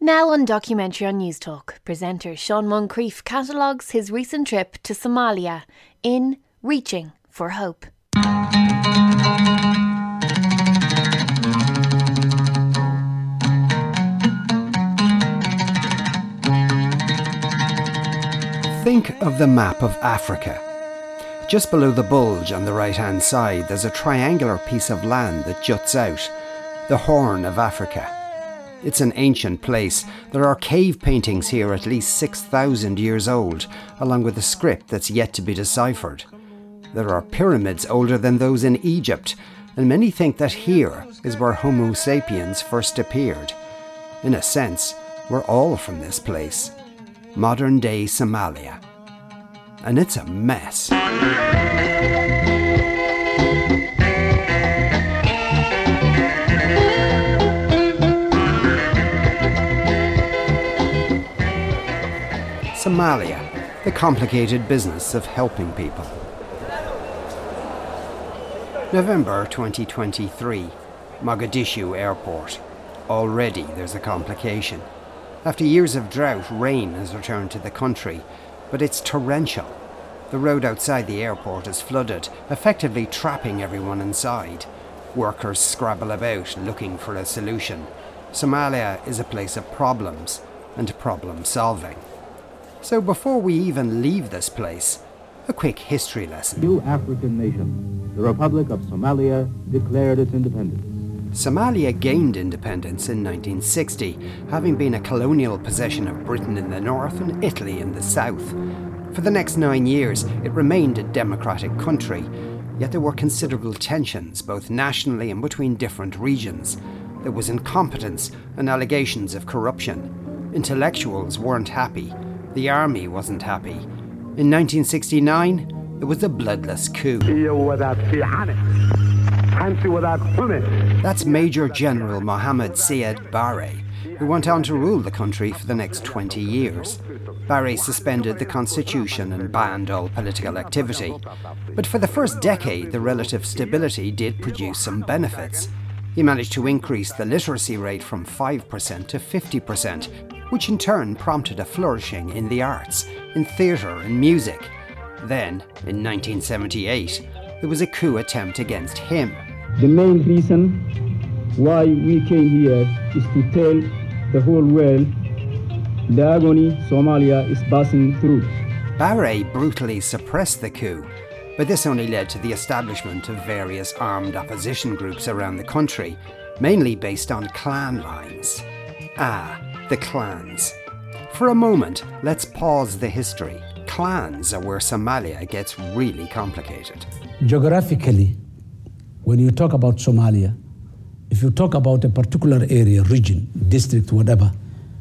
Now on Documentary on News Talk, presenter Sean Moncrief catalogues his recent trip to Somalia in Reaching for Hope. Think of the map of Africa. Just below the bulge on the right-hand side, there's a triangular piece of land that juts out, the Horn of Africa. It's an ancient place. There are cave paintings here at least 6,000 years old, along with a script that's yet to be deciphered. There are pyramids older than those in Egypt, and many think that here is where Homo sapiens first appeared. In a sense, we're all from this place. Modern-day Somalia. And it's a mess. Somalia, the complicated business of helping people. November 2023, Mogadishu Airport. Already there's a complication. After years of drought, rain has returned to the country, but it's torrential. The road outside the airport is flooded, effectively trapping everyone inside. Workers scrabble about looking for a solution. Somalia is a place of problems and problem solving. So before we even leave this place, a quick history lesson. New African nation, the Republic of Somalia, declared its independence. Somalia gained independence in 1960, having been a colonial possession of Britain in the north and Italy in the south. For the next 9 years, it remained a democratic country, yet there were considerable tensions, both nationally and between different regions. There was incompetence and allegations of corruption. Intellectuals weren't happy. The army wasn't happy. In 1969, there was a bloodless coup. That's Major General Mohammed Siad Barre, who went on to rule the country for the next 20 years. Barre suspended the constitution and banned all political activity. But for the first decade, the relative stability did produce some benefits. He managed to increase the literacy rate from 5% to 50%, which in turn prompted a flourishing in the arts, in theatre and music. Then, in 1978, there was a coup attempt against him. The main reason why we came here is to tell the whole world the agony Somalia is passing through. Barre brutally suppressed the coup, but this only led to the establishment of various armed opposition groups around the country, mainly based on clan lines. The clans. For a moment, let's pause the history. Clans are where Somalia gets really complicated. Geographically, when you talk about Somalia, if you talk about a particular area, region, district, whatever,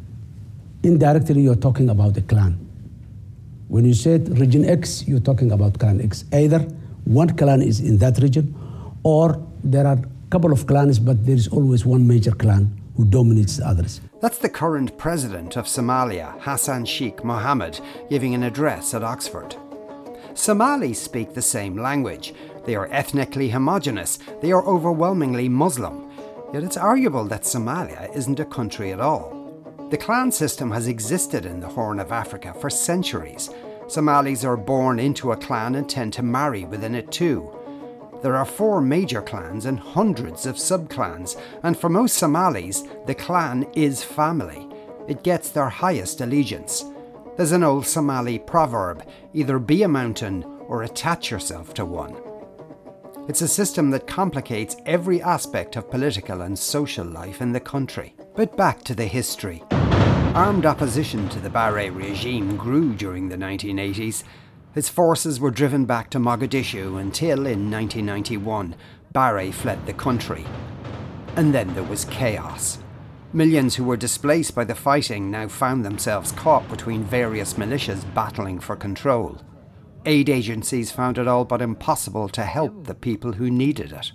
indirectly you're talking about a clan. When you said region X, you're talking about clan X. Either one clan is in that region, or there are a couple of clans, but there is always one major clan who dominates the others. That's the current president of Somalia, Hassan Sheikh Mohammed, giving an address at Oxford. Somalis speak the same language. They are ethnically homogenous. They are overwhelmingly Muslim. Yet it's arguable that Somalia isn't a country at all. The clan system has existed in the Horn of Africa for centuries. Somalis are born into a clan and tend to marry within it too. There are 4 major clans and hundreds of sub-clans, and for most Somalis, the clan is family. It gets their highest allegiance. There's an old Somali proverb, either be a mountain or attach yourself to one. It's a system that complicates every aspect of political and social life in the country. But back to the history. Armed opposition to the Barre regime grew during the 1980s. His forces were driven back to Mogadishu until, in 1991, Barre fled the country. And then there was chaos. Millions who were displaced by the fighting now found themselves caught between various militias battling for control. Aid agencies found it all but impossible to help the people who needed it.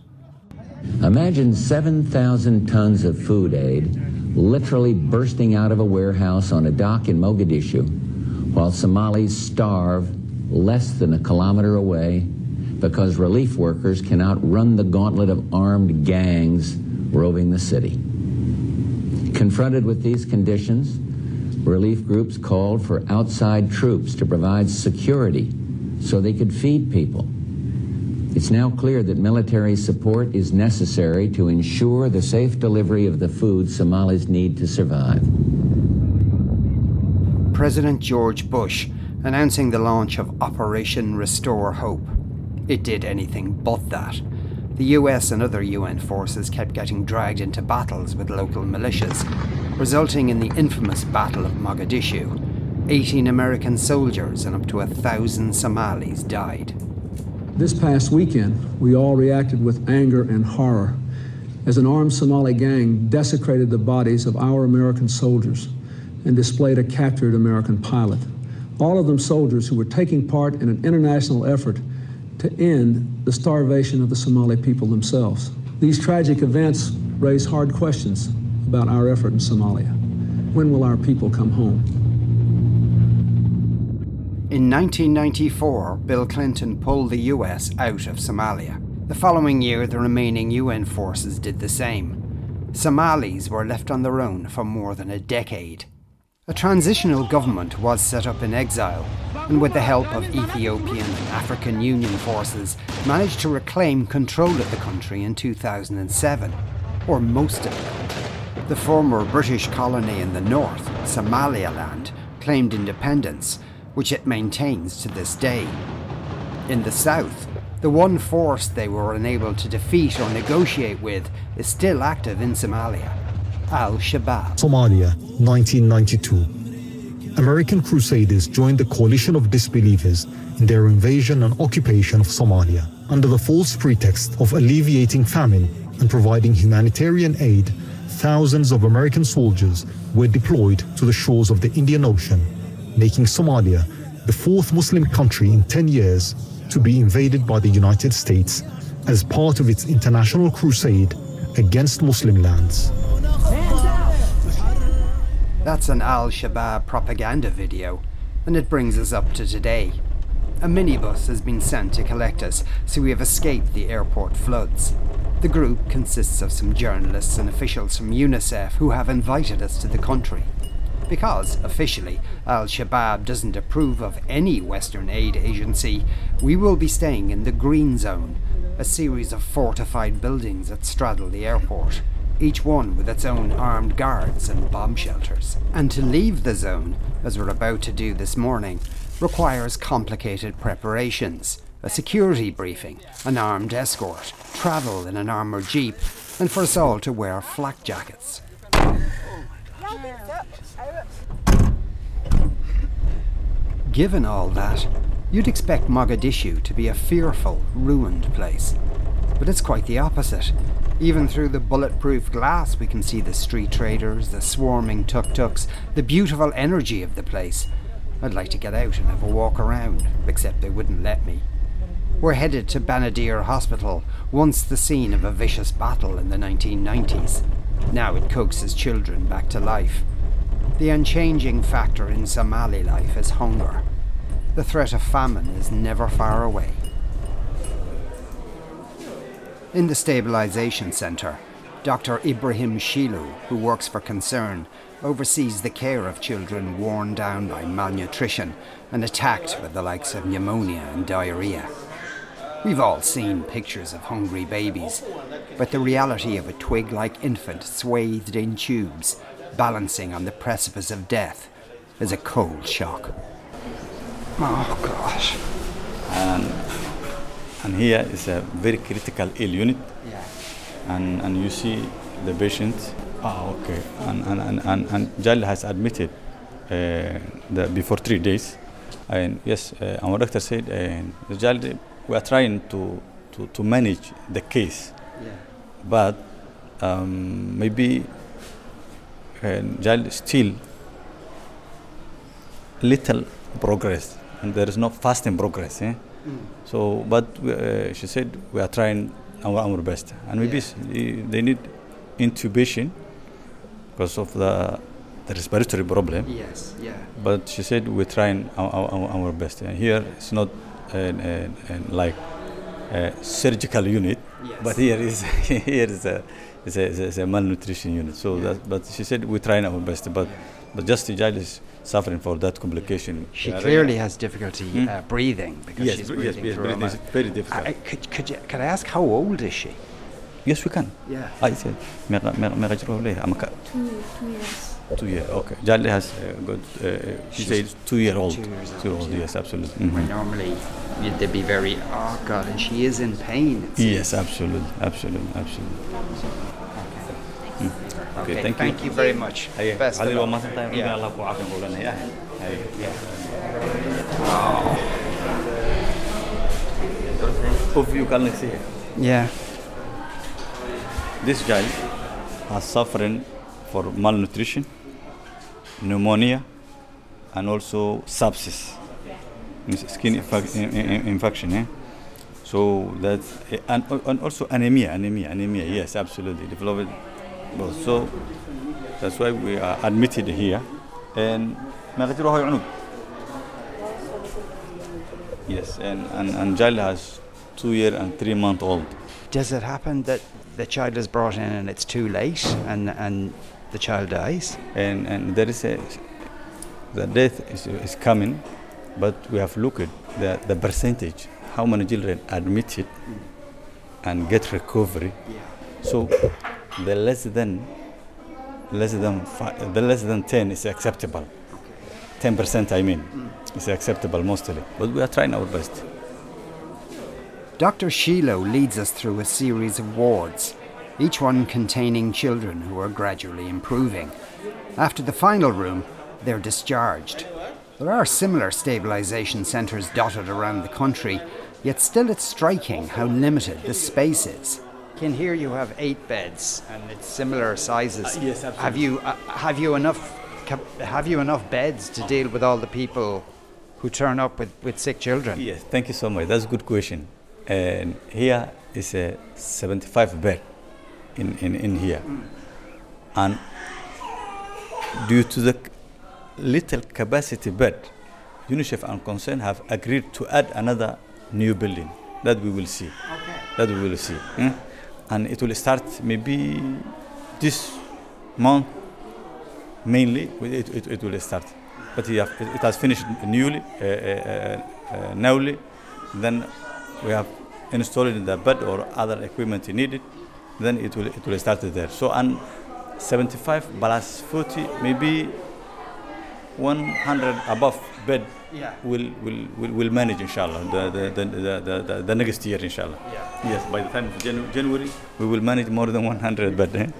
Imagine 7,000 tons of food aid literally bursting out of a warehouse on a dock in Mogadishu, while Somalis starve less than a kilometer away because relief workers cannot run the gauntlet of armed gangs roving the city. Confronted with these conditions, relief groups called for outside troops to provide security so they could feed people. It's now clear that military support is necessary to ensure the safe delivery of the food Somalis need to survive. President George Bush announcing the launch of Operation Restore Hope. It did anything but that. The US and other UN forces kept getting dragged into battles with local militias, resulting in the infamous Battle of Mogadishu. 18 American soldiers and up to 1,000 Somalis died. This past weekend, we all reacted with anger and horror as an armed Somali gang desecrated the bodies of our American soldiers and displayed a captured American pilot. All of them soldiers who were taking part in an international effort to end the starvation of the Somali people themselves. These tragic events raise hard questions about our effort in Somalia. When will our people come home? In 1994, Bill Clinton pulled the US out of Somalia. The following year, the remaining UN forces did the same. Somalis were left on their own for more than a decade. A transitional government was set up in exile, and with the help of Ethiopian and African Union forces, managed to reclaim control of the country in 2007, or most of it. The former British colony in the north, Somaliland, claimed independence, which it maintains to this day. In the south, the one force they were unable to defeat or negotiate with is still active in Somalia: Al-Shabaab. Somalia, 1992. American crusaders joined the coalition of disbelievers in their invasion and occupation of Somalia. Under the false pretext of alleviating famine and providing humanitarian aid, thousands of American soldiers were deployed to the shores of the Indian Ocean, making Somalia the fourth Muslim country in 10 years to be invaded by the United States as part of its international crusade against Muslim lands. That's an Al-Shabaab propaganda video, and it brings us up to today. A minibus has been sent to collect us, so we have escaped the airport floods. The group consists of some journalists and officials from UNICEF who have invited us to the country. Because, officially, Al-Shabaab doesn't approve of any Western aid agency, we will be staying in the Green Zone, a series of fortified buildings that straddle the airport, each one with its own armed guards and bomb shelters. And to leave the zone, as we're about to do this morning, requires complicated preparations, a security briefing, an armed escort, travel in an armoured jeep, and for us all to wear flak jackets. Given all that, you'd expect Mogadishu to be a fearful, ruined place. But it's quite the opposite. Even through the bulletproof glass we can see the street traders, the swarming tuk-tuks, the beautiful energy of the place. I'd like to get out and have a walk around, except they wouldn't let me. We're headed to Banadir Hospital, once the scene of a vicious battle in the 1990s. Now it coaxes children back to life. The unchanging factor in Somali life is hunger. The threat of famine is never far away. In the stabilisation centre, Dr. Ibrahim Shilu, who works for Concern, oversees the care of children worn down by malnutrition and attacked with the likes of pneumonia and diarrhoea. We've all seen pictures of hungry babies, but the reality of a twig-like infant swathed in tubes, balancing on the precipice of death, is a cold shock. Oh gosh. And here is a very critical ill unit. Yeah. And you see the patient. Okay. And Jal has admitted before 3 days. And yes, our doctor said, Jal, we are trying to manage the case. Yeah. But maybe Jal still little progress, and there is no fast in progress. So, but she said we are trying our best, and maybe they need intubation because of the respiratory problem. Yes, yeah. But she said we're trying our best. And here it's not like a surgical unit, yes. But here is it's a malnutrition unit. So but she said we're trying our best, but just the child is suffering for that complication. She clearly has difficulty breathing because she's breathing through her mouth. It's very difficult. Could I ask how old is she? Yes, we can. Yeah. I said, 2 years. 2 years, okay. Jali has got, she says 2 year old. 2 years old. 2 year old, yes, absolutely. Where normally they'd be very, oh God, and she is in pain. Yes, absolutely. Okay, thank you very much. Best of luck. Hope you can see it. Yeah. This child has suffering for malnutrition, pneumonia, and also sepsis, skin infection. So that's and also anemia. Yes, absolutely. Developed both. So that's why we are admitted here. And yes, and child has 2 year and 3 month old. Does it happen that the child is brought in and it's too late and the child dies? And there is the death is coming, but we have looked at the percentage, how many children admitted and get recovery. So the less than 10 is acceptable. 10% I mean is acceptable mostly, but we are trying our best. Dr. Shilo leads us through a series of wards, each one containing children who are gradually improving. After the final room, they're discharged. There are similar stabilisation centres dotted around the country, yet still it's striking how limited the space is. In here you have 8 beds and it's similar sizes. Yes, absolutely. Have you enough beds to deal with all the people who turn up with sick children? Yes, thank you so much. That's a good question. And here is a 75 bed in here. And due to the little capacity bed, UNICEF and Concern have agreed to add another new building that we will see. Okay. That we will see. And it will start maybe this month, mainly, it will start. But it has finished newly, then we have installed the bed or other equipment needed, then it will start there. So, and 75 plus 40, maybe 100 above bed will manage, inshallah, the next year, inshallah. Yeah. Yes, by the time of January, we will manage more than 100 bed.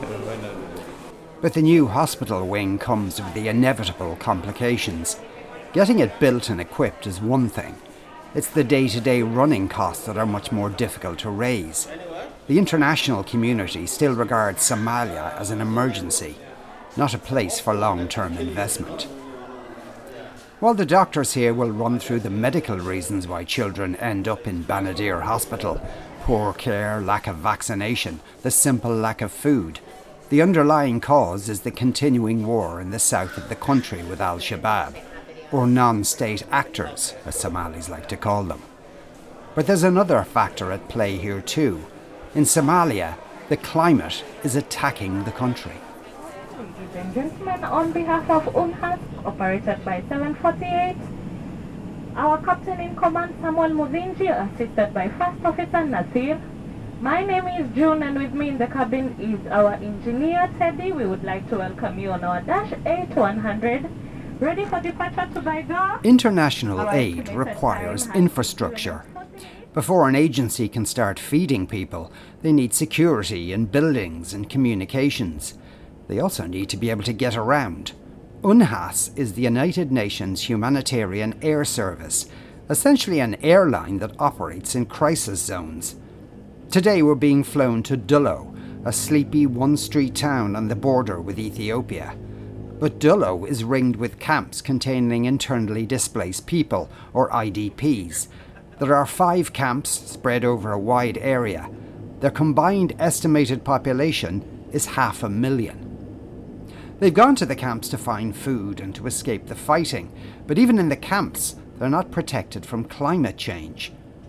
But the new hospital wing comes with the inevitable complications. Getting it built and equipped is one thing. It's the day-to-day running costs that are much more difficult to raise. The international community still regards Somalia as an emergency, not a place for long-term investment. While the doctors here will run through the medical reasons why children end up in Banadir Hospital, poor care, lack of vaccination, the simple lack of food, the underlying cause is the continuing war in the south of the country with Al-Shabaab, or non-state actors, as Somalis like to call them. But there's another factor at play here too. In Somalia, the climate is attacking the country. Ladies and gentlemen, on behalf of UNHAS, operated by 748, our Captain in Command Samuel Muzinji, assisted by First Officer Nasir. My name is June, and with me in the cabin is our engineer Teddy. We would like to welcome you on our Dash 8100. Ready for departure to Baidoa? International aid requires infrastructure. Before an agency can start feeding people, they need security in buildings and communications. They also need to be able to get around. UNHAS is the United Nations Humanitarian Air Service, essentially an airline that operates in crisis zones. Today we're being flown to Dullo, a sleepy one-street town on the border with Ethiopia. But Dullo is ringed with camps containing internally displaced people, or IDPs. There are 5 camps spread over a wide area. Their combined estimated population is 500,000. They've gone to the camps to find food and to escape the fighting, but even in the camps, they're not protected from climate change.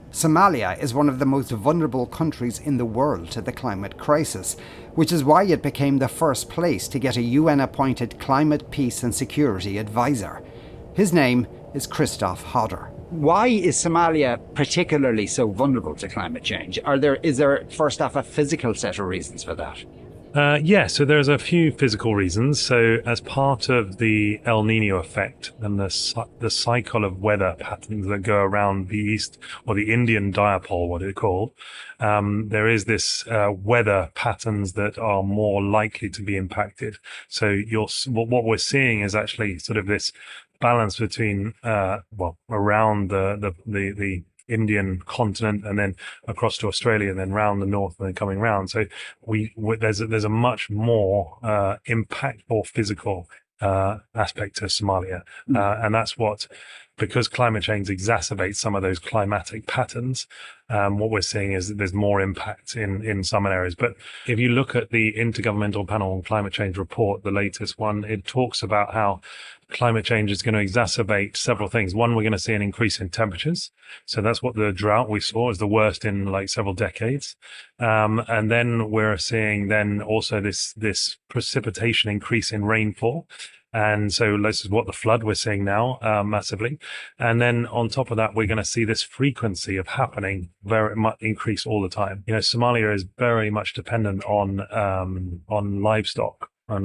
Somalia is one of the most vulnerable countries in the world to the climate crisis, which is why it became the first place to get a UN-appointed climate, peace and security advisor. His name is Christoph Hodder. Why is Somalia particularly so vulnerable to climate change? Is there first off a physical set of reasons for that? So there's a few physical reasons. So as part of the El Nino effect and the cycle of weather patterns that go around the east, or the Indian Dipole, what it's called, there is this weather patterns that are more likely to be impacted. So what we're seeing is actually sort of this balance between around the Indian continent and then across to Australia and then round the north and then coming round. So there's a much more impactful physical aspect to Somalia, and that's because climate change exacerbates some of those climatic patterns. What we're seeing is that there's more impact in some areas. But if you look at the Intergovernmental Panel on Climate Change report, the latest one, it talks about how climate change is going to exacerbate several things. One, we're going to see an increase in temperatures. So that's what the drought we saw is the worst in like several decades. And then we're seeing then also this precipitation increase in rainfall. And so this is what the flood we're seeing now massively. And then on top of that, we're going to see this frequency of happening very much increase all the time. You know, Somalia is very much dependent on livestock and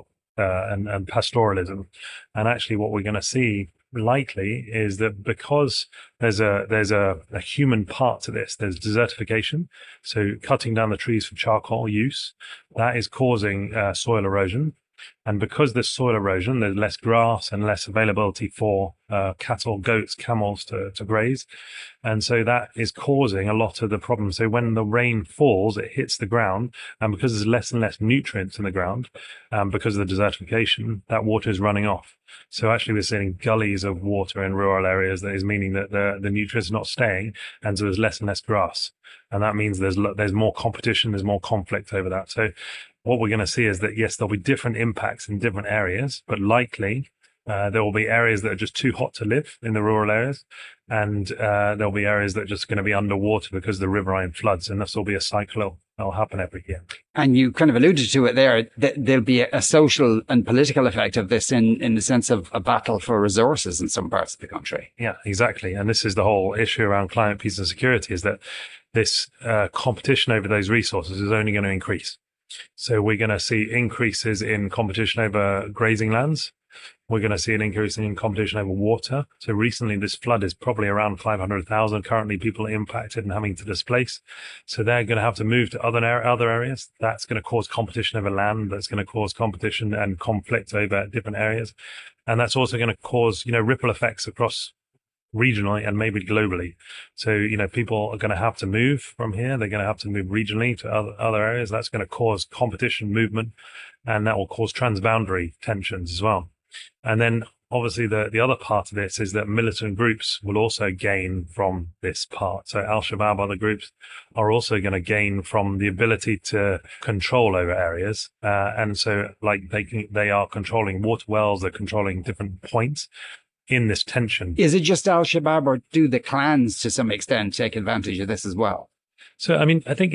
pastoralism. And actually what we're going to see likely is that because there's a human part to this, there's desertification. So cutting down the trees for charcoal use, that is causing soil erosion. And because there's soil erosion, there's less grass and less availability for cattle, goats, camels to graze. And so that is causing a lot of the problems. So when the rain falls, it hits the ground. And because there's less and less nutrients in the ground, because of the desertification, that water is running off. So actually we're seeing gullies of water in rural areas. That is meaning that the nutrients are not staying. And so there's less and less grass. And that means there's more competition, there's more conflict over that. So what we're going to see is that, yes, there'll be different impacts in different areas, but likely there will be areas that are just too hot to live in the rural areas. And there'll be areas that are just going to be underwater because the riverine floods. And this will be a cycle that'll happen every year. And you kind of alluded to it there. There'll be a social and political effect of this in the sense of a battle for resources in some parts of the country. Yeah, exactly. And this is the whole issue around climate, peace and security, is that this competition over those resources is only going to increase. So we're going to see increases in competition over grazing lands. We're going to see an increase in competition over water. So recently, this flood is probably around 500,000 currently people impacted and having to displace. So they're going to have to move to other areas. That's going to cause competition over land. That's going to cause competition and conflict over different areas. And that's also going to cause, ripple effects across regionally and maybe globally. So, people are going to have to move from here. They're going to have to move regionally to other areas. That's going to cause competition movement, and that will cause transboundary tensions as well. And then obviously the other part of this is that militant groups will also gain from this part. So Al-Shabaab, other groups are also going to gain from the ability to control over areas. And so they are controlling water wells, they're controlling different points in this tension. Is it just Al-Shabaab, or do the clans to some extent take advantage of this as well? So, I think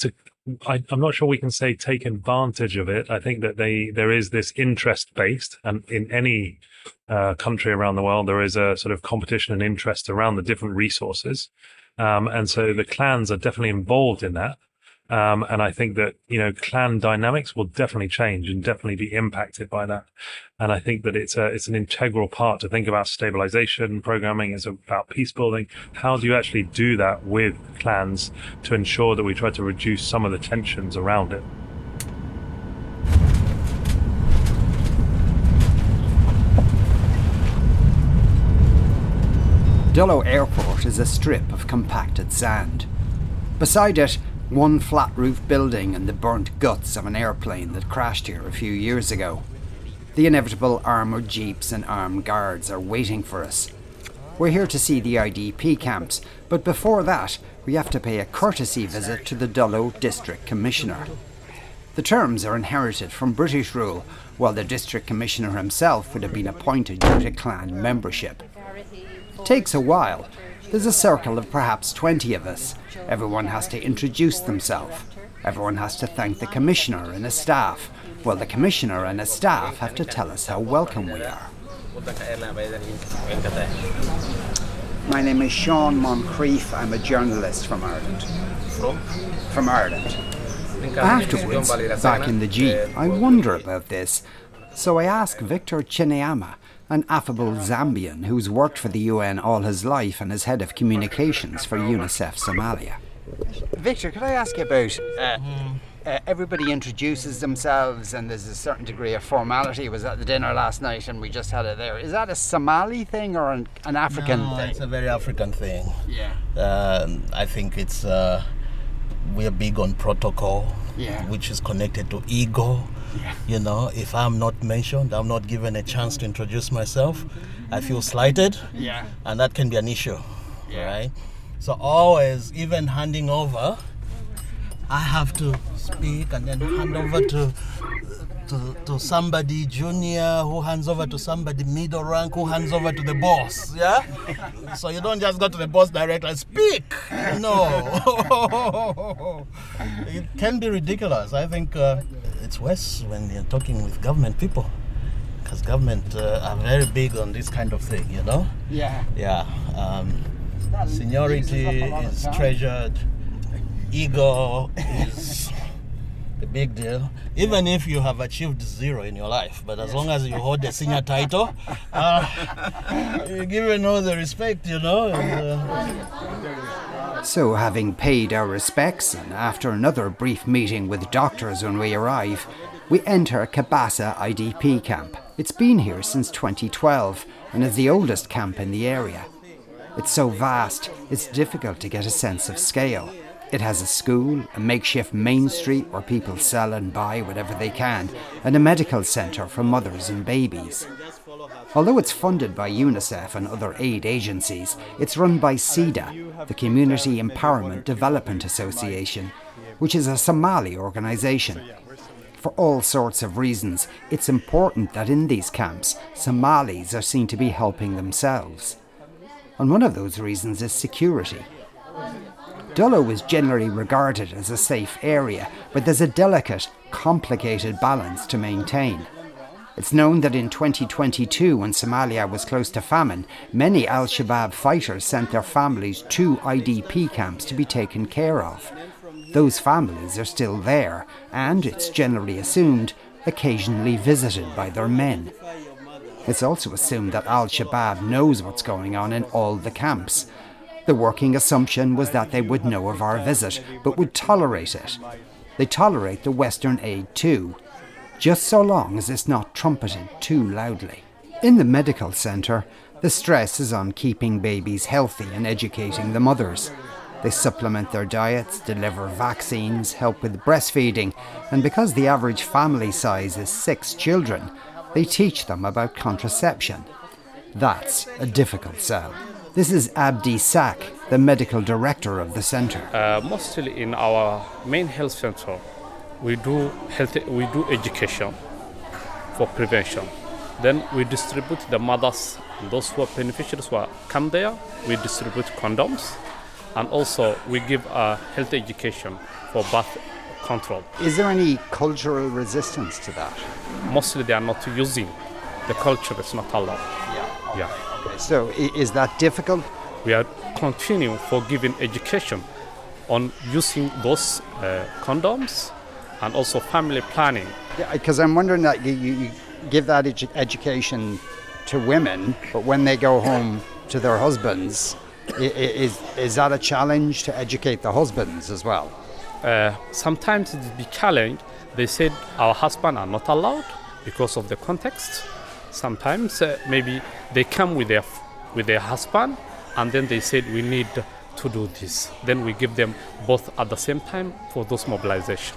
I'm not sure we can say take advantage of it. I think that there is this interest-based, and in any country around the world, there is a sort of competition and interest around the different resources. And so the clans are definitely involved in that. And I think that, clan dynamics will definitely change and definitely be impacted by that. And I think that it's an integral part to think about stabilization programming. It's about peace building. How do you actually do that with clans to ensure that we try to reduce some of the tensions around it? Dullo Airport is a strip of compacted sand. Beside it, one flat-roof building and the burnt guts of an airplane that crashed here a few years ago. The inevitable armoured jeeps and armed guards are waiting for us. We're here to see the IDP camps, but before that, we have to pay a courtesy visit to the Dullo District Commissioner. The terms are inherited from British rule, while the District Commissioner himself would have been appointed due to clan membership. It takes a while, There's a circle of perhaps 20 of us. Everyone has to introduce themselves. Everyone has to thank the commissioner and his staff. Well, the commissioner and his staff have to tell us how welcome we are. My name is Sean Moncrief. I'm a journalist from Ireland. From Ireland. Afterwards, back in the Jeep, I wonder about this. So I ask Victor Chinyama, an affable Zambian who's worked for the UN all his life and is head of communications for UNICEF Somalia. Victor, could I ask you about everybody introduces themselves and there's a certain degree of formality. I was at the dinner last night and we just had it there. Is that a Somali thing or an African thing? It's a very African thing. Yeah. I think it's we're big on protocol, which is connected to ego. Yeah. You know, if I'm not mentioned, I'm not given a chance to introduce myself, I feel slighted. Yeah. And that can be an issue, right? So always, even handing over, I have to speak and then hand over to somebody junior who hands over to somebody middle rank who hands over to the boss, yeah? So you don't just go to the boss directly and speak. No. It can be ridiculous. I think it's worse when you're talking with government people, because government are very big on this kind of thing, you know? Yeah. Yeah. Seniority is treasured. Ego is a big deal. Even if you have achieved 0 in your life, but as long as you hold a senior title, you're given all the respect, you know. So, having paid our respects, and after another brief meeting with doctors when we arrive, we enter Kabasa IDP camp. It's been here since 2012 and is the oldest camp in the area. It's so vast, it's difficult to get a sense of scale. It has a school, a makeshift main street where people sell and buy whatever they can, and a medical centre for mothers and babies. Although it's funded by UNICEF and other aid agencies, it's run by CEDA, the Community Empowerment Development Association, which is a Somali organisation. For all sorts of reasons, it's important that in these camps, Somalis are seen to be helping themselves. And one of those reasons is security. Dullo is generally regarded as a safe area, but there's a delicate, complicated balance to maintain. It's known that in 2022, when Somalia was close to famine, many Al-Shabaab fighters sent their families to IDP camps to be taken care of. Those families are still there, and, it's generally assumed, occasionally visited by their men. It's also assumed that Al-Shabaab knows what's going on in all the camps. The working assumption was that they would know of our visit, but would tolerate it. They tolerate the Western aid too, just so long as it's not trumpeted too loudly. In the medical centre, the stress is on keeping babies healthy and educating the mothers. They supplement their diets, deliver vaccines, help with breastfeeding, and because the average family size is 6 children, they teach them about contraception. That's a difficult sell. This is Abdi Sak, the medical director of the centre. Mostly in our main health center, we do education for prevention. Then we distribute the mothers, those who are beneficiaries who come there. We distribute condoms, and also we give health education for birth control. Is there any cultural resistance to that? Mostly they are not using. The culture is not allowed. Yeah. Okay. So is that difficult? We are continuing for giving education on using those condoms and also family planning. Yeah, because I'm wondering that you give that education to women, but when they go home to their husbands, is that a challenge to educate the husbands as well? Sometimes it be challenged. They said our husbands are not allowed because of the context. Sometimes maybe they come with their husband, and then they said we need to do this. Then we give them both at the same time for those mobilization.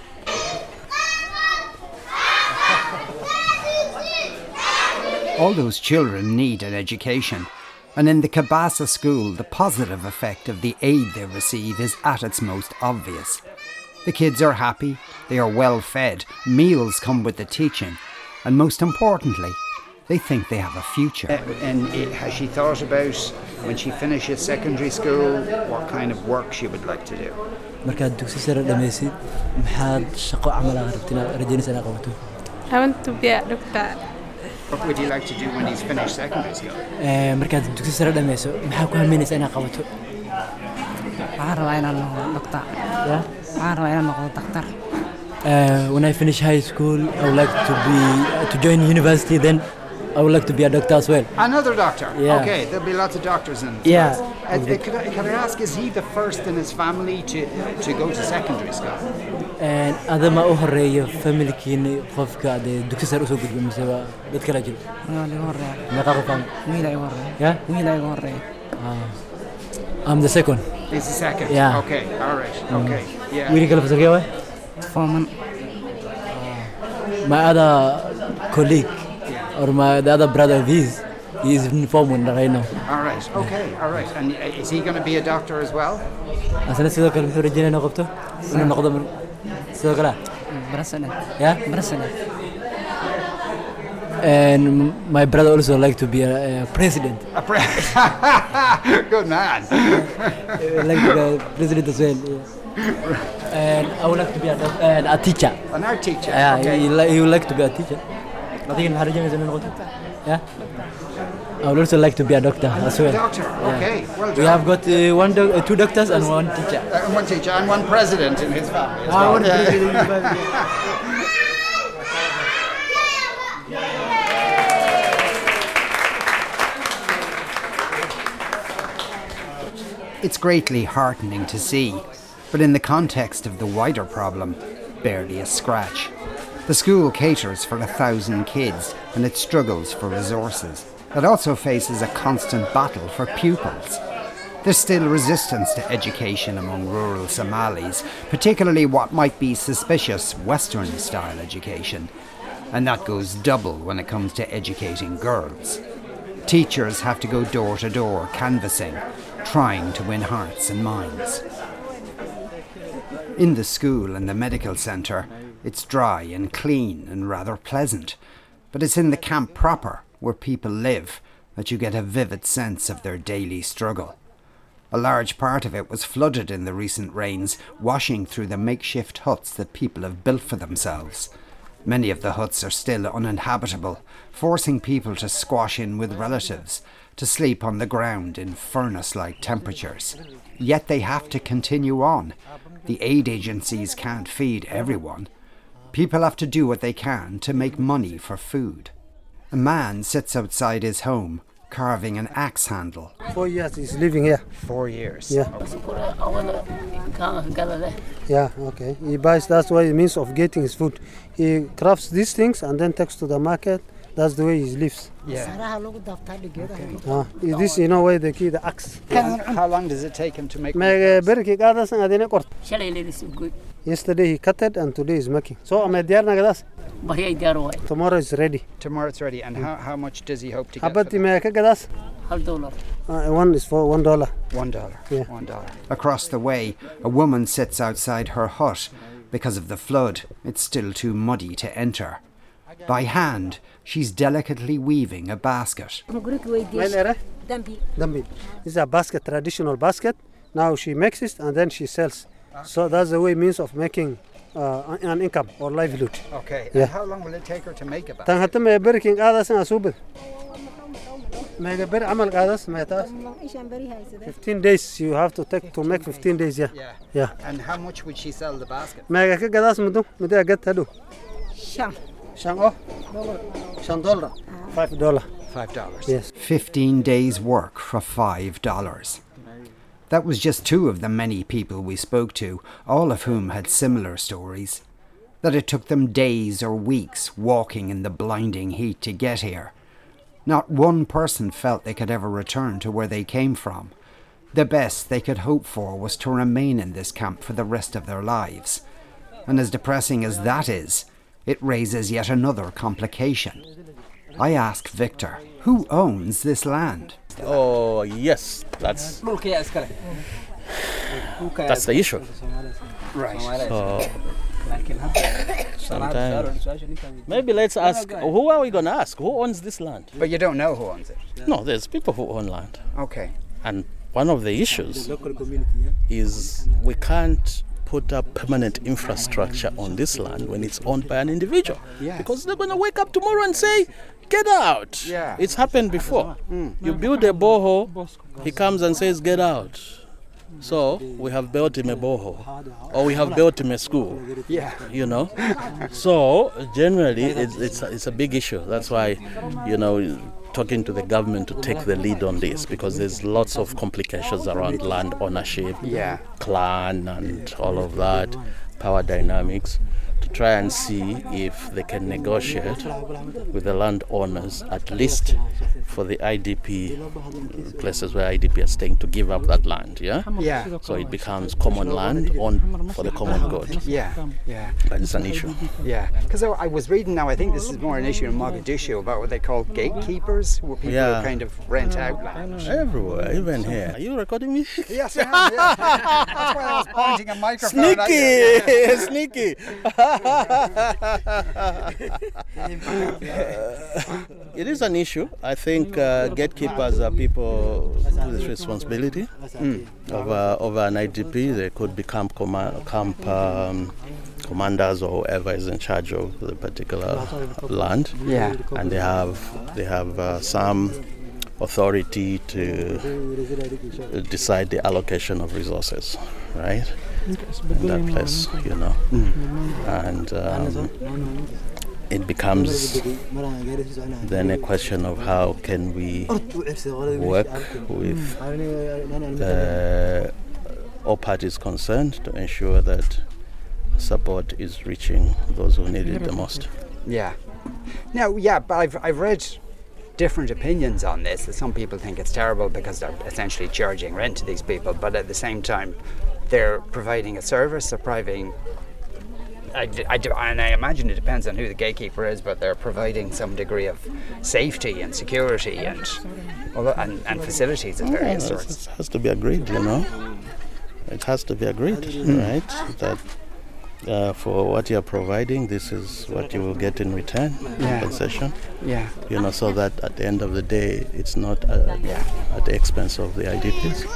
All those children need an education, and in the Kabasa school, the positive effect of the aid they receive is at its most obvious. The kids are happy, they are well fed, meals come with the teaching, and most importantly, They think they have a future. And has she thought about, when she finishes secondary school, what kind of work she would like to do? markaad dugsi sare dhammaysid maxaad shaqo camal aad rajaynaysaa inaad qabato? I want to be a doctor. What would you like to do when he's finished secondary school? markaad dugsi sare dhammayso maxaa ku hameynaysaa inaad qabato? waxaan rabaa inaan noqdo doctor. waxaan rabaa inaan noqdo doctor. When I finish high school, I would like to join university. Then I would like to be a doctor as well. Another doctor? Yeah. Okay, there'll be lots of doctors in this. Yeah. Can I ask, is he the first in his family to go to secondary school? And adama u horeeyo family-kiina qofka dugsi sare u soo gudbay mise waa dad kala jiro? Waa iga horeeya. Meeqa qofan? Wiil iga horeeya. Yeah? Wiil iga horeeya. I'm the second. He's the second? Yeah. Okay, all right. Okay, yeah. Wiil kale fasalkee waay? Foreman. My other colleague or the other brother of his, he is in foreman right now. All right, okay, all right. And is he going to be a doctor as well? Asana sidoo kale wuxuu rajaynaa inuu qabto inuu noqdo sidoo kale president. Yeah? President. And my brother also like to be a president. Good man. Like to be a president as well. Yeah. And I would like to be a teacher. An art teacher? Yeah, okay. he would like to be a teacher. I think in Harajan is a doctor. Yeah. I would also like to be a doctor as well. Doctor, okay. Yeah. Well done. We have got two doctors and one teacher. One teacher and one president in his family as well. One president in his family. It's greatly heartening to see, but in the context of the wider problem, barely a scratch. The school caters for 1,000 kids and it struggles for resources. It also faces a constant battle for pupils. There's still resistance to education among rural Somalis, particularly what might be suspicious Western-style education. And that goes double when it comes to educating girls. Teachers have to go door to door canvassing, trying to win hearts and minds. In the school and the medical centre, it's dry and clean and rather pleasant. But it's in the camp proper, where people live, that you get a vivid sense of their daily struggle. A large part of it was flooded in the recent rains, washing through the makeshift huts that people have built for themselves. Many of the huts are still uninhabitable, forcing people to squash in with relatives, to sleep on the ground in furnace-like temperatures. Yet they have to continue on. The aid agencies can't feed everyone. People have to do what they can to make money for food. A man sits outside his home, carving an axe handle. 4 years he's living here. 4 years? Yeah. Yeah, okay. He buys, that's why it means of getting his food. He crafts these things and then takes to the market. That's the way he lives. Yeah. This, you know, where they keep the axe. How long does it take him to make Yesterday he cut it and today he's making. So tomorrow is ready. Tomorrow it's ready. And how much does he hope to get? One is for $1. $1. Yeah. $1. Across the way, a woman sits outside her hut. Because of the flood, it's still too muddy to enter. By hand, she's delicately weaving a basket. Dambi. This is a basket, traditional basket. Now she makes it and then she sells. So that's the way means of making an income or livelihood. Okay. Yeah. And how long will it take her to make a basket? 15 days you have to take to make 15 days, yeah. Yeah. And how much would she sell the basket? $5. $5. Yes. 15 days' work for $5. That was just two of the many people we spoke to, all of whom had similar stories. That it took them days or weeks walking in the blinding heat to get here. Not one person felt they could ever return to where they came from. The best they could hope for was to remain in this camp for the rest of their lives. And as depressing as that is, it raises yet another complication. I ask Victor, who owns this land? Oh, yes, that's... That's the issue. Right. So sometimes maybe let's ask, who are we going to ask? Who owns this land? But you don't know who owns it? No, there's people who own land. Okay. And one of the issues is we can't put up permanent infrastructure on this land when it's owned by an individual. Yes. Because they're going to wake up tomorrow and say, get out. Yeah. It's happened before. You build a borehole, he comes and says, get out. So we have built him a borehole, or we have built him a school. Yeah. You know. So generally, it's a big issue. That's why, you know, talking to the government to take the lead on this, because there's lots of complications around land ownership, clan, and all of that, power dynamics, to try and see if they can negotiate with the landowners, at least for the IDP places where IDP are staying, to give up that land. Yeah. So it becomes common land for the common good. Yeah. But it's an issue. Yeah. Because I was reading now, I think this is more an issue in Mogadishu about what they call gatekeepers, where people who kind of rent out land. Everywhere, even here. Are you recording me? Yes, I am. Yeah. That's why I was pointing a microphone. Sneaky. It is an issue. I think gatekeepers are people with responsibility over an IDP. They could become commanders or whoever is in charge of the particular land. Yeah. And they have some authority to decide the allocation of resources, right? In that place, you know. And it becomes then a question of how can we work with all parties concerned to ensure that support is reaching those who need it the most. Yeah. Now, but I've read different opinions on this. Some people think it's terrible because they're essentially charging rent to these people, but at the same time, they're providing a service. They're providing. And I imagine it depends on who the gatekeeper is, but they're providing some degree of safety and security and facilities of various sorts. It has to be agreed, you know. It has to be agreed, right? That for what you're providing, this is what you will get in return, compensation. Yeah. You know, so that at the end of the day, it's not at the expense of the IDPs.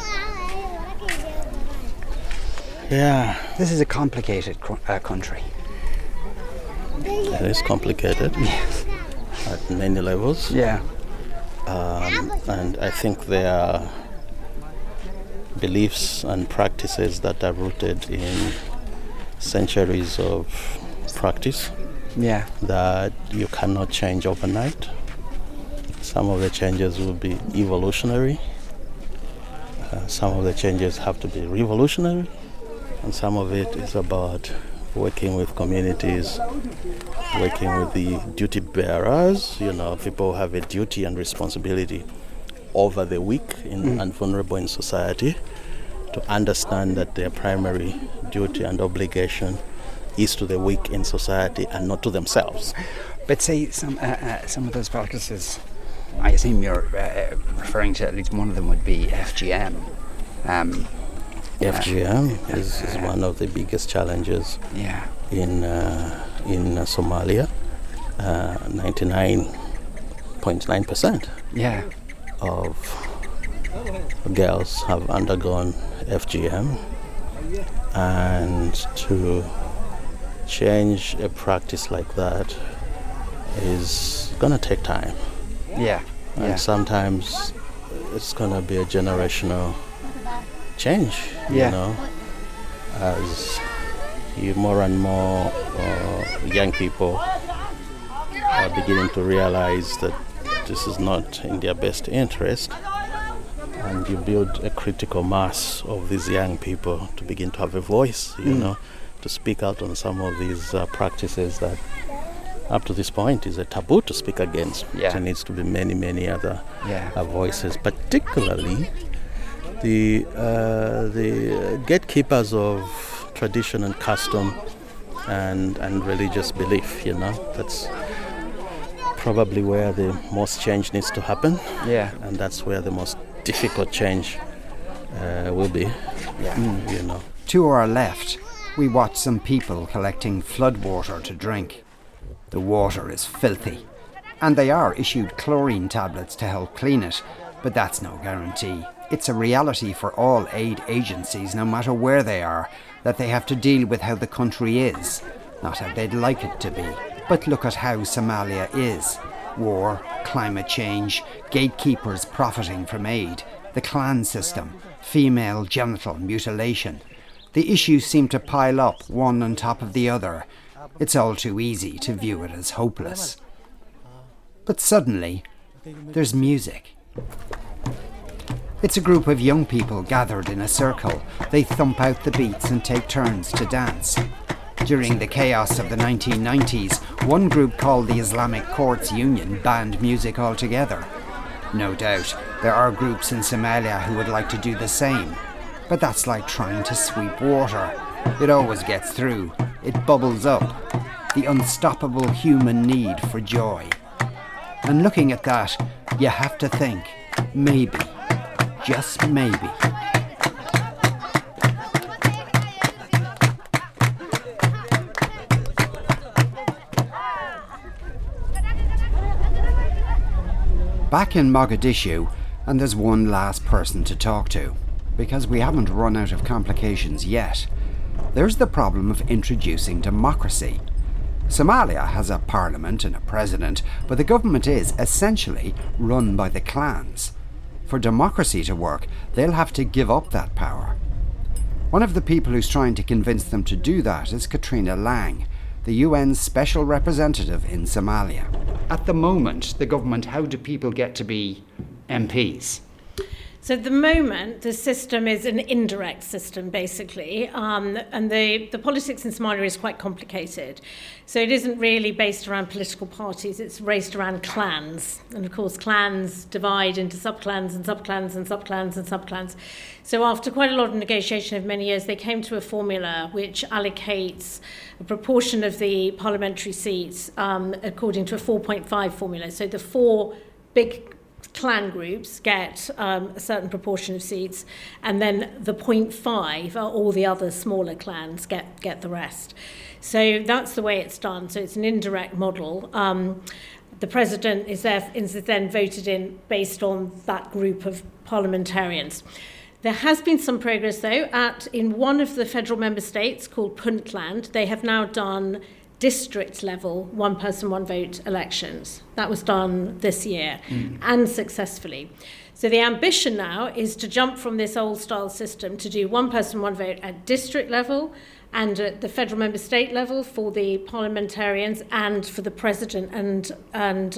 Yeah. This is a complicated country. It is complicated at many levels. Yeah. And I think there are beliefs and practices that are rooted in centuries of practice. Yeah. That you cannot change overnight. Some of the changes will be evolutionary. Some of the changes have to be revolutionary. And some of it is about working with communities, working with the duty bearers. You know, people have a duty and responsibility over the weak and vulnerable in society, to understand that their primary duty and obligation is to the weak in society and not to themselves. But say some of those practices, I assume you're referring to, at least one of them would be FGM. FGM is one of the biggest challenges in Somalia. 99.9% of girls have undergone FGM, and to change a practice like that is going to take time. And sometimes it's going to be a generational change, you know, as more and more young people are beginning to realize that this is not in their best interest, and you build a critical mass of these young people to begin to have a voice, you know, to speak out on some of these practices that up to this point is a taboo to speak against. There needs to be many, many other voices, particularly the gatekeepers of tradition and custom and religious belief, you know. That's probably where the most change needs to happen. And that's where the most difficult change will be. To our left, we watch some people collecting flood water to drink. The water is filthy, and they are issued chlorine tablets to help clean it, but that's no guarantee. It's a reality for all aid agencies, no matter where they are, that they have to deal with how the country is, not how they'd like it to be. But look at how Somalia is. War, climate change, gatekeepers profiting from aid, the clan system, female genital mutilation. The issues seem to pile up one on top of the other. It's all too easy to view it as hopeless. But suddenly, there's music. It's a group of young people gathered in a circle. They thump out the beats and take turns to dance. During the chaos of the 1990s, one group called the Islamic Courts Union banned music altogether. No doubt, there are groups in Somalia who would like to do the same. But that's like trying to sweep water. It always gets through. It bubbles up. The unstoppable human need for joy. And looking at that, you have to think, maybe, just maybe. Back in Mogadishu, and there's one last person to talk to, because we haven't run out of complications yet. There's the problem of introducing democracy. Somalia has a parliament and a president, but the government is essentially run by the clans. For democracy to work, they'll have to give up that power. One of the people who's trying to convince them to do that is Katrina Lang, the UN's special representative in Somalia. At the moment, the government, how do people get to be MPs? So at the moment, the system is an indirect system, basically, and the politics in Somalia is quite complicated. So it isn't really based around political parties, it's based around clans. And of course, clans divide into subclans and subclans and subclans and subclans. So after quite a lot of negotiation of many years, they came to a formula which allocates a proportion of the parliamentary seats according to a 4.5 formula. So the four big clan groups get a certain proportion of seats, and then the 0.5 are all the other smaller clans get the rest. So that's the way it's done. So it's an indirect model. The president is then voted in based on that group of parliamentarians. There has been some progress, though. In one of the federal member states called Puntland, they have now done district level one person, one vote elections. That was done this year and successfully. So the ambition now is to jump from this old style system to do one person, one vote at district level and at the federal member state level for the parliamentarians and for the president and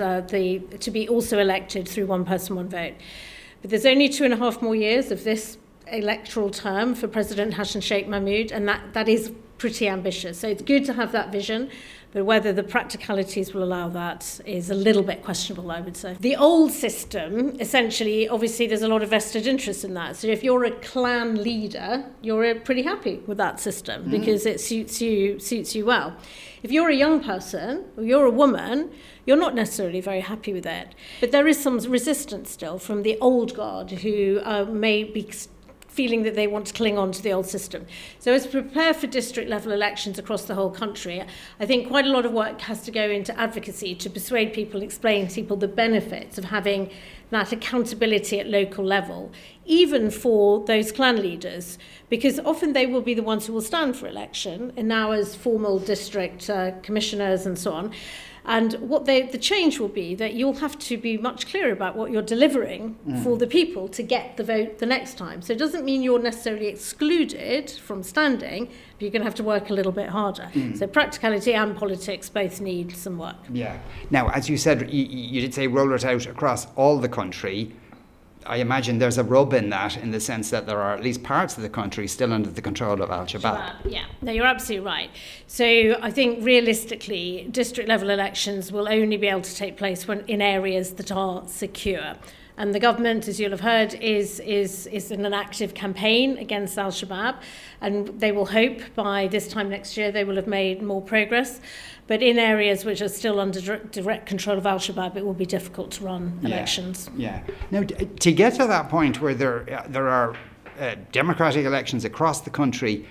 to be also elected through one person, one vote. But there's only 2.5 more years of this electoral term for President Hassan Sheikh Mahmoud, and that is pretty ambitious. So it's good to have that vision, but whether the practicalities will allow that is a little bit questionable, I would say. The old system, essentially, obviously there's a lot of vested interest in that. So if you're a clan leader, you're pretty happy with that system because it suits you well. If you're a young person or you're a woman, you're not necessarily very happy with it. But there is some resistance still from the old guard who may be feeling that they want to cling on to the old system. So as we prepare for district level elections across the whole country, I think quite a lot of work has to go into advocacy to persuade people, explain to people the benefits of having that accountability at local level, even for those clan leaders, because often they will be the ones who will stand for election, and now as formal district commissioners and so on. And what the change will be that you'll have to be much clearer about what you're delivering for the people to get the vote the next time. So it doesn't mean you're necessarily excluded from standing, but you're going to have to work a little bit harder. So practicality and politics both need some work. Yeah. Now, as you said, you did say roll it out across all the country. I imagine there's a rub in that, in the sense that there are at least parts of the country still under the control of Al-Shabaab. Yeah, no, you're absolutely right. So I think realistically, district level elections will only be able to take place when in areas that are secure. And the government, as you'll have heard, is in an active campaign against Al-Shabaab, and they will hope by this time next year they will have made more progress. But in areas which are still under direct control of Al-Shabaab, it will be difficult to run elections. Yeah. Now, to get to that point where there are democratic elections across the country.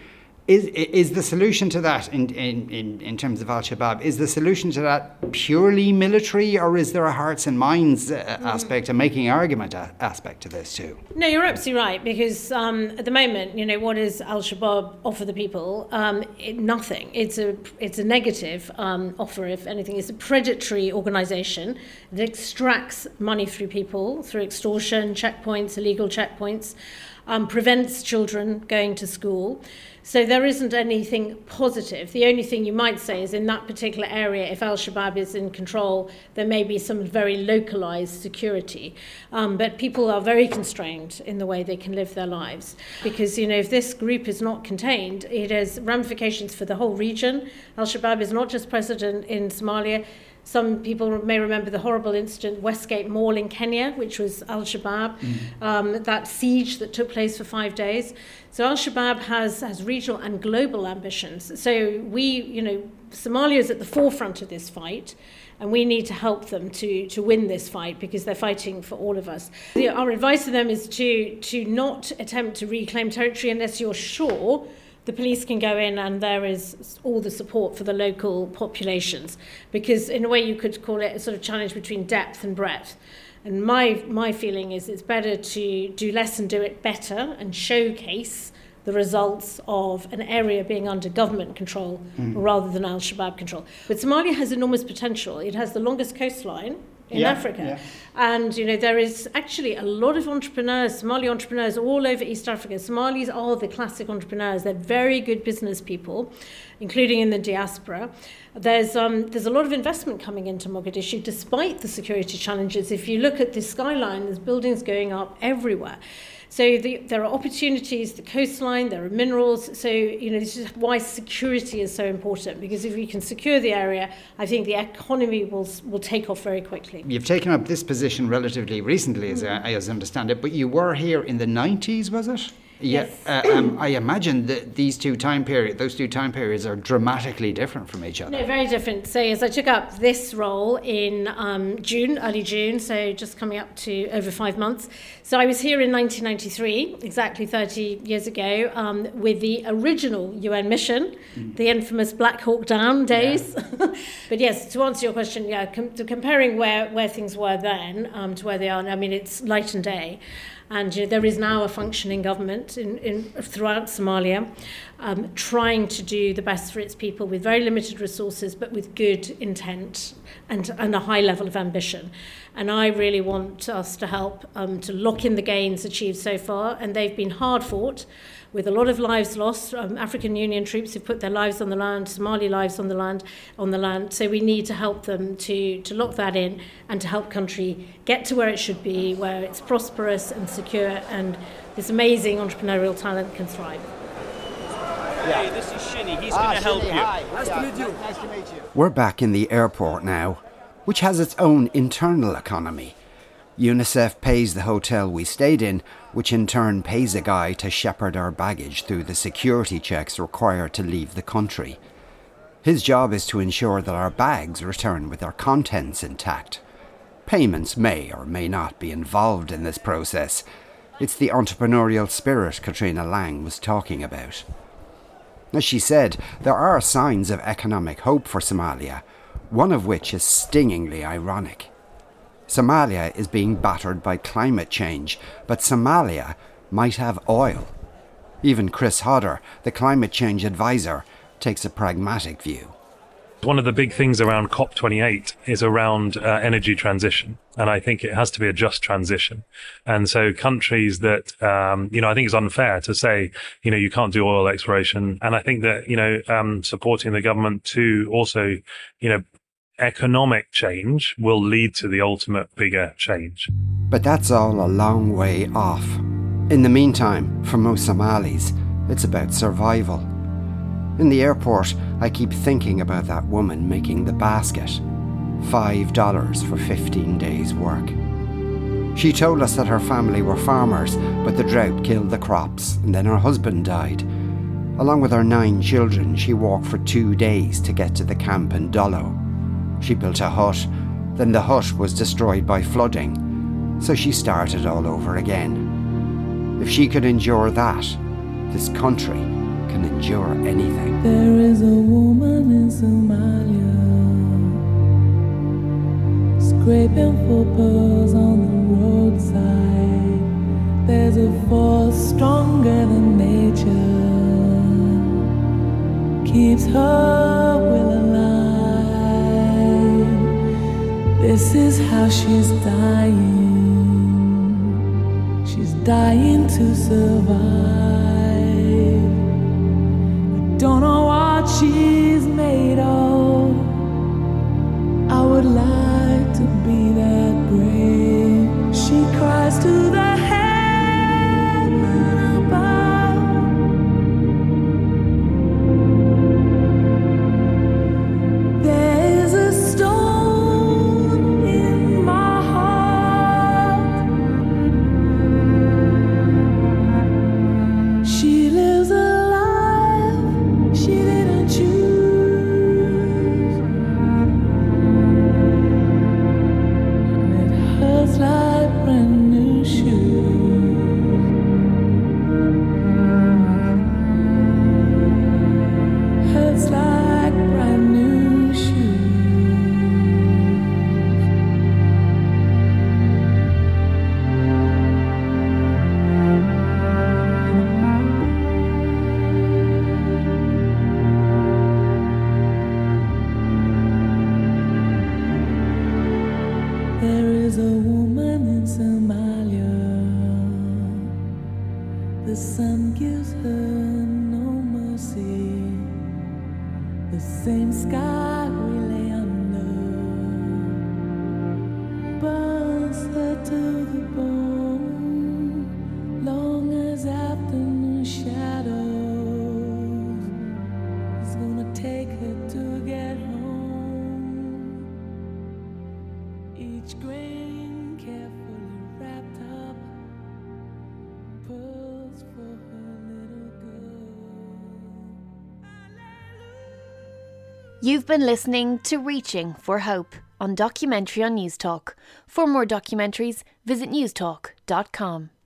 Is the solution to that, in terms of Al-Shabaab, is the solution to that purely military, or is there a hearts and minds aspect, a making argument aspect to this too? No, you're absolutely right, because at the moment, what does Al-Shabaab offer the people? Nothing. It's a negative offer, if anything. It's a predatory organisation that extracts money through people, through extortion, checkpoints, illegal checkpoints, prevents children going to school. So there isn't anything positive. The only thing you might say is in that particular area, if Al-Shabaab is in control, there may be some very localized security. But people are very constrained in the way they can live their lives. Because, if this group is not contained, it has ramifications for the whole region. Al-Shabaab is not just present in Somalia. Some people may remember the horrible incident, Westgate Mall in Kenya, which was Al-Shabaab, that siege that took place for 5 days. So Al-Shabaab has regional and global ambitions. So Somalia is at the forefront of this fight, and we need to help them to win this fight, because they're fighting for all of us. Our advice to them is to not attempt to reclaim territory unless you're sure the police can go in and there is all the support for the local populations, because in a way you could call it a sort of challenge between depth and breadth. And my feeling is it's better to do less and do it better and showcase the results of an area being under government control rather than Al-Shabaab control. But Somalia has enormous potential. It has the longest coastline in Africa. Yeah. And, there is actually a lot of entrepreneurs, Somali entrepreneurs all over East Africa. Somalis are the classic entrepreneurs. They're very good business people, including in the diaspora. There's a lot of investment coming into Mogadishu, despite the security challenges. If you look at the skyline, there's buildings going up everywhere. So there are opportunities, the coastline, there are minerals. So, this is why security is so important, because if we can secure the area, I think the economy will take off very quickly. You've taken up this position relatively recently, as I understand it, but you were here in the 90s, was it? Yes. I imagine that those two time periods are dramatically different from each other. No, very different. So as I took up this role in early June, so just coming up to over 5 months. So I was here in 1993, exactly 30 years ago, with the original UN mission, the infamous Black Hawk Down days. Yeah. But yes, to answer your question, comparing where things were then to where they are now, it's light and day. And there is now a functioning government throughout Somalia, trying to do the best for its people with very limited resources, but with good intent and a high level of ambition. And I really want us to help to lock in the gains achieved so far, and they've been hard fought, with a lot of lives lost. African Union troops have put their lives on the land, Somali lives on the land. So we need to help them to lock that in and to help country get to where it should be, where it's prosperous and secure, and this amazing entrepreneurial talent can thrive. Hey, this is Shinny. He's going to help you. Hi. Nice to meet you. Nice to meet you. We're back in the airport now, which has its own internal economy. UNICEF pays the hotel we stayed in, which in turn pays a guy to shepherd our baggage through the security checks required to leave the country. His job is to ensure that our bags return with their contents intact. Payments may or may not be involved in this process. It's the entrepreneurial spirit Katrina Lang was talking about. As she said, there are signs of economic hope for Somalia, one of which is stingingly ironic. Somalia is being battered by climate change, but Somalia might have oil. Even Chris Hodder, the climate change advisor, takes a pragmatic view. One of the big things around COP28 is around energy transition. And I think it has to be a just transition. And so countries that, I think it's unfair to say, you can't do oil exploration. And I think that, supporting the government to also, economic change will lead to the ultimate bigger change. But that's all a long way off. In the meantime, for most Somalis, it's about survival. In the airport, I keep thinking about that woman making the basket. $5 for 15 days' work. She told us that her family were farmers, but the drought killed the crops, and then her husband died. Along with her 9 children, she walked for 2 days to get to the camp in Dullo. She built a hut, then the hut was destroyed by flooding, so she started all over again. If she could endure that, this country can endure anything. There is a woman in Somalia scraping for pearls on the roadside. There's a force stronger than nature, keeps her will alive. This is how she's dying. She's dying to survive. I don't know what she's made of. I would like to be that brave. She cries to the heaven above. There's a stone in my heart. She lives a life she didn't choose. And it hurts like brand new shoes. Hurts like brand new shoes. There is a woman in Somalia. The sun gives her no mercy. The same sky we lay under burns her to the bone. Long as afternoon shadows, it's gonna take her to get home. Each grain carefully wrapped up, pearls for her little girl. You've been listening to Reaching for Hope on Documentary on News Talk. For more documentaries, visit newstalk.com.